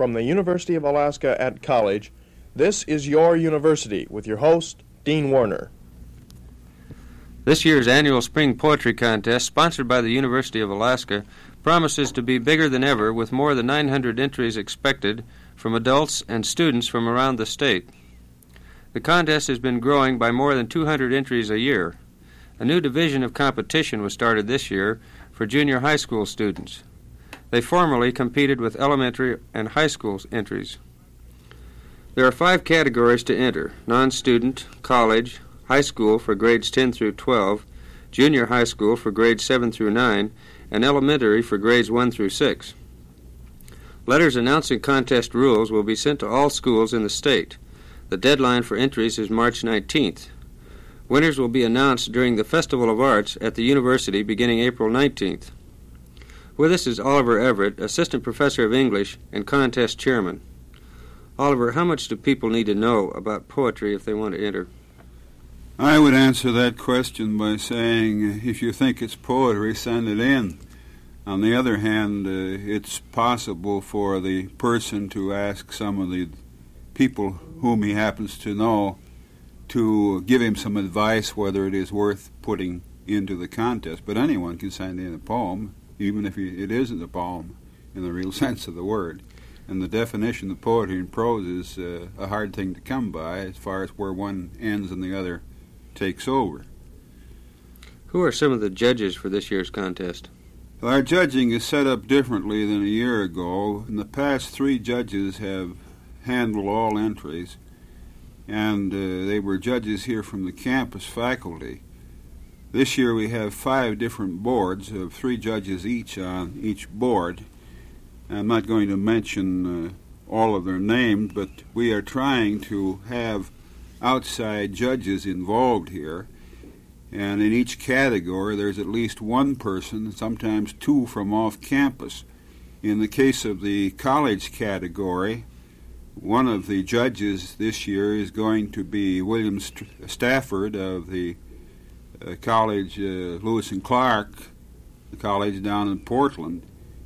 from the University of Alaska at College, this is Your University with your host, Dean Warner. This year's annual Spring Poetry Contest, sponsored by the University of Alaska, promises to be bigger than ever, with more than 900 entries expected from adults and students from around the state. The contest has been growing by more than 200 entries a year. A new division of competition was started this year for junior high school students. They formerly competed with elementary and high school entries. There are 5 categories to enter: non-student, college, high school for grades 10 through 12, junior high school for grades 7 through 9, and elementary for grades 1 through 6. Letters announcing contest rules will be sent to all schools in the state. The deadline for entries is March 19th. Winners will be announced during the Festival of Arts at the university beginning April 19th. With us is Oliver Everett, Assistant Professor of English and Contest Chairman. Oliver, how much do people need to know about poetry if they want to enter? I would answer that question by saying, if you think it's poetry, send it in. On the other hand, it's possible for the person to ask some of the people whom he happens to know to give him some advice whether it is worth putting into the contest. But anyone can send in a poem, even if it isn't a poem in the real sense of the word. And the definition of poetry and prose is a hard thing to come by as far as where one ends and the other takes over. Who are some of the judges for this year's contest? Well, our judging is set up differently than a year ago. In the past, 3 judges have handled all entries, and they were judges here from the campus faculty. This year we have 5 different boards of 3 judges each on each board. I'm not going to mention all of their names, but we are trying to have outside judges involved here. And in each category there's at least one person, sometimes 2 from off campus. In the case of the college category, one of the judges this year is going to be William Stafford of the college, Lewis and Clark, the college down in Portland.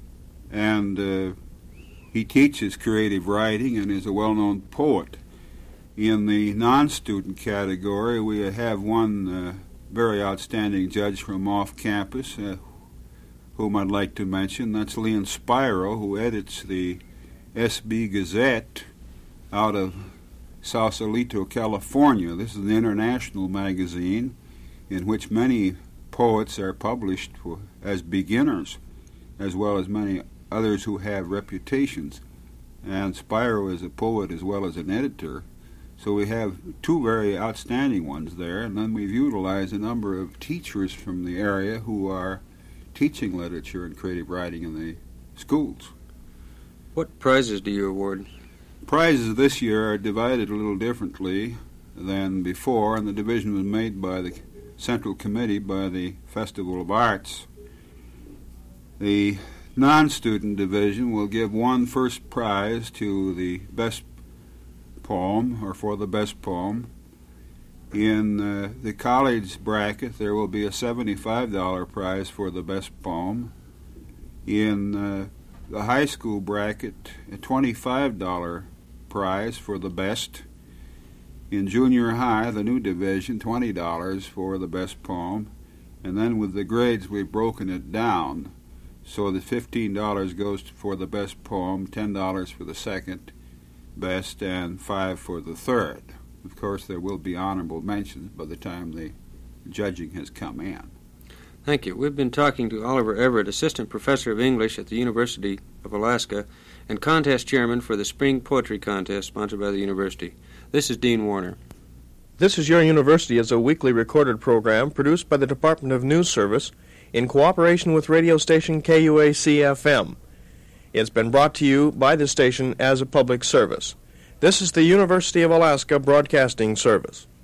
And he teaches creative writing and is a well-known poet. In the non-student category, we have one very outstanding judge from off-campus, whom I'd like to mention. That's Leon Spiro, who edits the SB Gazette out of Sausalito, California. This is an international magazine in which many poets are published as beginners, as well as many others who have reputations. And Spiro is a poet as well as an editor. So we have 2 very outstanding ones there, and then we've utilized a number of teachers from the area who are teaching literature and creative writing in the schools. What prizes do you award? Prizes this year are divided a little differently than before, and the division was made by the Central Committee by the Festival of Arts. The non-student division will give 1 first prize to the best poem, or for the best poem. In the college bracket, there will be a $75 prize for the best poem. In the high school bracket, a $25 prize for the best. In junior high, the new division, $20 for the best poem. And then with the grades, we've broken it down so that $15 goes for the best poem, $10 for the second best, and $5 for the third. Of course, there will be honorable mentions by the time the judging has come in. Thank you. We've been talking to Oliver Everett, Assistant Professor of English at the University of Alaska and Contest Chairman for the Spring Poetry Contest sponsored by the university. This is Dean Warner. This is Your University is a weekly recorded program produced by the Department of News Service in cooperation with radio station KUAC-FM. It's been brought to you by the station as a public service. This is the University of Alaska Broadcasting Service.